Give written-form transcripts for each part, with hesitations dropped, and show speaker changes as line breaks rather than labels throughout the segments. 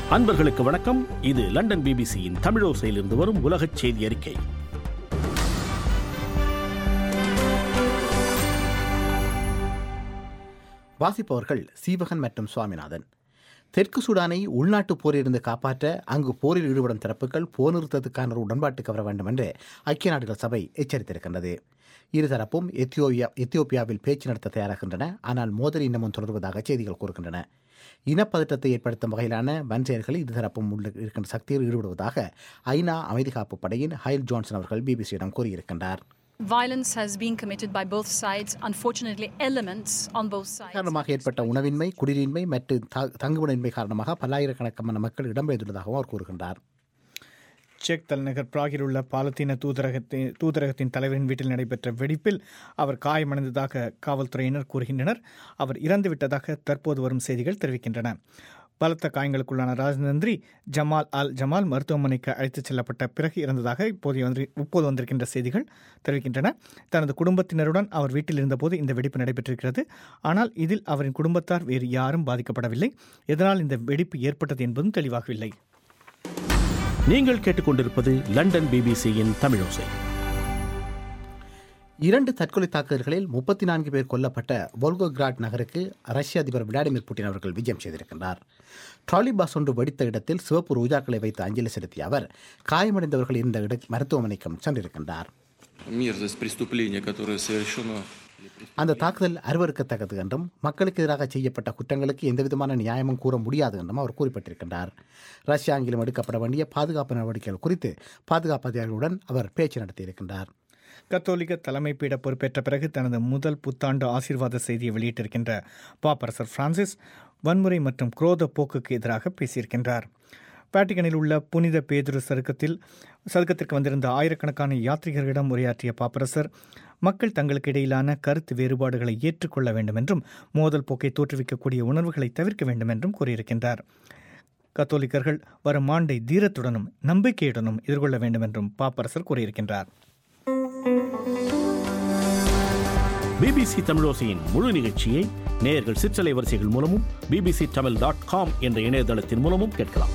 அன்பர்களுக்கு வணக்கம். இது லண்டன் பிபிசியின் தமிழோசையிலிருந்து வரும் உலகச் செய்தி அறிக்கை.
வாசிப்பவர்கள் சீவகன் மற்றும் சுவாமிநாதன். தெற்கு சூடானை உள்நாட்டு போரிலிருந்து காப்பாற்ற அங்கு போரில் ஈடுபடும் தரப்புகள் போர் நிறுத்தத்துக்கான ஒரு உடன்பாட்டுக்கு வர வேண்டும் என்று ஐக்கிய நாடுகள் சபை எச்சரித்திருக்கின்றது. இருதரப்பும் எத்தியோப்பியாவில் பேச்சு நடத்த தயாராகின்றன. ஆனால் மோதல் இன்னமும் தொடர்வதாக செய்திகள் கூறுகின்றன. இனப்பதற்றத்தை ஏற்படுத்தும் வகையிலான வன்செயல்களில் இருதரப்பும் இருக்கின்ற சக்தியில் ஈடுபடுவதாக ஐநா அமைதி காப்பு படையின் ஹைல் ஜான்சன் அவர்கள் பிபிசியிடம் கூறியிருக்கின்றார்.
Violence has been committed by both sides. Unfortunately, elements on both sides.
காரணமாக ஏற்பட்ட உணவின்மை, குடிநீரின்மை மற்றும் தங்குமிடமின்மை காரணமாக பல்லாயிரக்கணக்கான மக்கள் இடம்பெயர்ந்துள்ளதாகவும் அவர் கூறுகின்றார்.
செக் தலைநகர் பிராகில் உள்ள பாலத்தீன தூதரகத்தின் தலைவரின் வீட்டில் நடைபெற்ற வெடிப்பில் அவர் காயமடைந்ததாக காவல்துறையினர் கூறுகின்றனர். அவர் இறந்துவிட்டதாக தற்போது வரும் செய்திகள் தெரிவிக்கின்றன. பலத்த காயங்களுக்குள்ளான ராஜதந்திரி ஜமால் மருத்துவமனைக்கு அழைத்துச் செல்லப்பட்ட பிறகு இறந்ததாக இப்போது வந்திருக்கின்ற செய்திகள் தெரிவிக்கின்றன. தனது குடும்பத்தினருடன் அவர் வீட்டில் இருந்தபோது இந்த வெடிப்பு நடைபெற்றிருக்கிறது. ஆனால் இதில் அவரின் குடும்பத்தார் வேறு யாரும் பாதிக்கப்படவில்லை. எதனால் இந்த வெடிப்பு ஏற்பட்டது என்பதும் தெளிவாகவில்லை.
நீங்கள் கேட்டுக்கொண்டிருப்பது லண்டன் பிபிசியின் தமிழோசை.
2 தற்கொலை தாக்குதல்களில் 34 பேர் கொல்லப்பட்ட வோல்கோகிராட் நகருக்கு ரஷ்ய அதிபர் விளாடிமிர் புட்டின் அவர்கள் விஜயம் செய்திருக்கின்றார். ட்ராலி பாஸ் ஒன்று வெடித்த இடத்தில் சிவப்பு ரோஜாக்களை வைத்து அஞ்சலி செலுத்திய அவர் காயமடைந்தவர்கள் இருந்த மருத்துவமனைக்கும் சென்றிருக்கின்றார். அந்த தாக்குதல் அருவருக்கத்தக்கது என்றும் மக்களுக்கு எதிராக செய்யப்பட்ட குற்றங்களுக்கு எந்தவிதமான நியாயமும் கூற முடியாது என்றும் அவர் குறிப்பிட்டிருக்கின்றார். ரஷ்யா அங்கிலும் எடுக்கப்பட வேண்டிய பாதுகாப்பு நடவடிக்கைகள் குறித்து பாதுகாப்பு அதிகாரிகளுடன் அவர் பேச்சு நடத்தியிருக்கின்றார்.
கத்தோலிக்க தலைமை பீட பொறுப்பேற்ற பிறகு தனது முதல் புத்தாண்டு ஆசீர்வாத செய்தியை வெளியிட்டிருக்கின்ற பாப்பரசர் பிரான்சிஸ் வன்முறை மற்றும் குரோத போக்குக்கு எதிராக பேசியிருக்கின்றார். வேட்டிகனில் உள்ள புனித பேதுரு சதுக்கத்திற்கு வந்திருந்த ஆயிரக்கணக்கான யாத்ரீகர்களிடம் உரையாற்றிய பாப்பரசர் மக்கள் தங்களுக்கு இடையிலான கருத்து வேறுபாடுகளை ஏற்றுக்கொள்ள வேண்டும் என்றும் மோதல் போக்கை தோற்றுவிக்கக்கூடிய உணர்வுகளை தவிர்க்க வேண்டும் என்றும் கூறியிருக்கின்றார். கத்தோலிக்கர்கள் வரும் ஆண்டை தீரத்துடனும் நம்பிக்கையுடனும் எதிர்கொள்ள வேண்டும் என்றும் பாப்பரசர் கூறியிருக்கின்றார்.
பிபிசி தமிழோசையின் முழு நிகழ்ச்சியை நேயர்கள் சிற்றலை வரிசைகள் மூலமும் bbctamil.com என்ற இணையதளத்தின் மூலமும் கேட்கலாம்.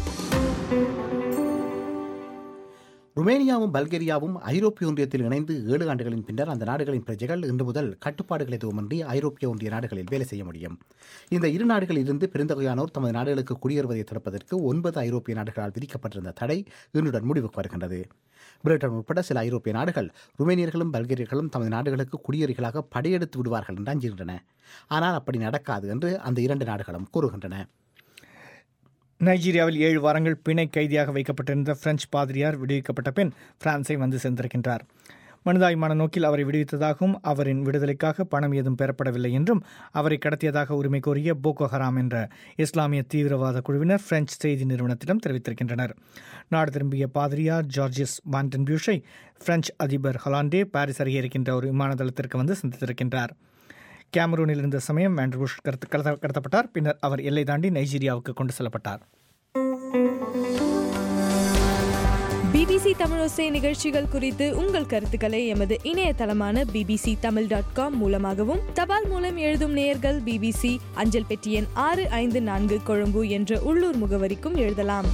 ருமேனியாவும் பல்கேரியாவும் ஐரோப்பிய ஒன்றியத்தில் இணைந்து 7 ஆண்டுகளின் பின்னர் அந்த நாடுகளின் பிரஜைகள் இன்று முதல் கட்டுப்பாடுகள் எதுவுமின்றி ஐரோப்பிய ஒன்றிய நாடுகளில் வேலை செய்ய முடியும். இந்த 2 நாடுகளில் இருந்து பெருந்தொகையானோர் தமது நாடுகளுக்கு குடியேறுவதை தடுப்பதற்கு 9 ஐரோப்பிய நாடுகளால் விதிக்கப்பட்டிருந்த தடை இன்றுடன் முடிவுக்கு வருகின்றது. பிரிட்டன் உட்பட சில ஐரோப்பிய நாடுகள் ருமேனியர்களும் பல்கேரியர்களும் தமது நாடுகளுக்கு குடியேறிகளாக படையெடுத்து விடுவார்கள் என்று அஞ்சுகின்றன. ஆனால் அப்படி நடக்காது என்று அந்த 2 நாடுகளும் கூறுகின்றன.
நைஜீரியாவில் 7 வாரங்கள் பிணை கைதியாக வைக்கப்பட்டிருந்த பிரெஞ்சு பாதிரியார் விடுவிக்கப்பட்ட பின் பிரான்ஸை வந்து சென்றிருக்கின்றார். மனிதாயமான நோக்கில் அவரை விடுவித்ததாகவும் அவரின் விடுதலைக்காக பணம் ஏதும் பெறப்படவில்லை என்றும் அவரை கடத்தியதாக உரிமை கோரிய போகோ ஹராம் என்ற இஸ்லாமிய தீவிரவாத குழுவினர் பிரெஞ்சு செய்தி நிறுவனத்திடம் தெரிவித்திருக்கின்றனர். நாடு திரும்பிய பாதிரியார் ஜார்ஜிஸ் மாண்டன்பியூஷை பிரெஞ்சு அதிபர் ஹொலாண்டே பாரிஸ் அருகே இருக்கின்ற ஒரு விமான தளத்திற்கு வந்து சந்தித்திருக்கின்றார். கேமரூனில் இருந்த சமயம் மாண்டன்பியூஷ் கடத்தப்பட்டார். பின்னர் அவர் எல்லை தாண்டி நைஜீரியாவுக்கு கொண்டு செல்லப்பட்டார்.
பிபிசி தமிழோசை நிகழ்ச்சிகள் குறித்து உங்கள் கருத்துக்களை எமது இணையதளமான bbctamil.com மூலமாகவும் தபால் மூலம் எழுதும் நேயர்கள் பிபிசி அஞ்சல் பெட்டி எண் 654 கொழும்பு என்ற உள்ளூர் முகவரிக்கும் எழுதலாம்.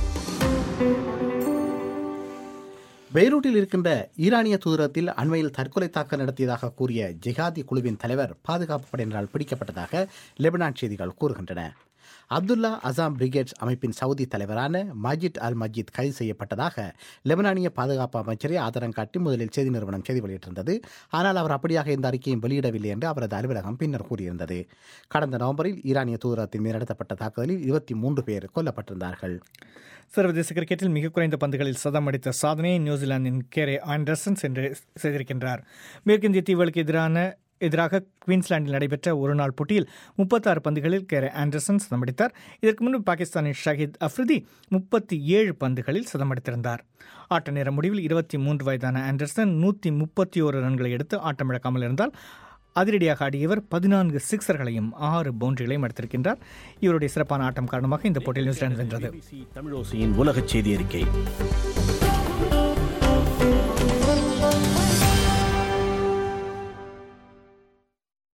பெய்ரூட்டில் இருக்கின்ற ஈரானிய தூதரகத்தில் அண்மையில் தற்கொலை தாக்குதல் நடத்தியதாக கூறிய ஜிஹாதி குழுவின் தலைவர் பாதுகாப்பு படையினரால் பிடிக்கப்பட்டதாக லெபனான் செய்திகள் கூறுகின்றன. அப்துல்லா அசாம் பிரிகேட்ஸ் அமைப்பின் சவுதி தலைவரான மஜித் அல் மஜித் கைது செய்யப்பட்டதாக லெபனானிய பாதுகாப்பு அமைச்சரை ஆதாரம் காட்டி முதலில் செய்தி நிறுவனம் செய்தி வெளியிட்டிருந்தது. ஆனால் அவர் அப்படியாக எந்த அறிக்கையும் வெளியிடவில்லை என்று அவரது அலுவலகம் பின்னர் கூறியிருந்தது. கடந்த நவம்பரில் ஈரானிய தூதரகத்தின் மீது நடத்தப்பட்ட தாக்குதலில் 23 பேர் கொல்லப்பட்டிருந்தார்கள்.
சர்வதேச கிரிக்கெட்டில் மிக குறைந்த பந்துகளில் சதம் அடித்த சாதனையை நியூசிலாந்தின் கேரே ஆண்டர்சன் செய்திருக்கின்றார். மேற்கிந்திய தீவுகளுக்கு எதிராக குயின்ஸ்லாண்டில் நடைபெற்ற ஒருநாள் போட்டியில் 36 பந்துகளில் கேரே ஆண்டர்சன் சதமடித்தார். இதற்கு முன்பு பாகிஸ்தானின் ஷஹீத் அஃப்ரிதி 37 பந்துகளில் சதமடித்திருந்தார். ஆட்ட நேர முடிவில் 23 வயதான ஆண்டர்சன் 131 ரன்களை எடுத்து ஆட்டமிழக்காமல் இருந்தால் அதிரடியாக ஆடியவர் 14 சிக்ஸர்களையும் 6 பவுண்டரிகளையும் எடுத்திருக்கின்றார். இவருடைய சிறப்பான ஆட்டம் காரணமாக இந்த போட்டியில் நியூசிலாந்து வென்றது.
தமிழோசையின் உலகச் செய்தி அறிக்கை.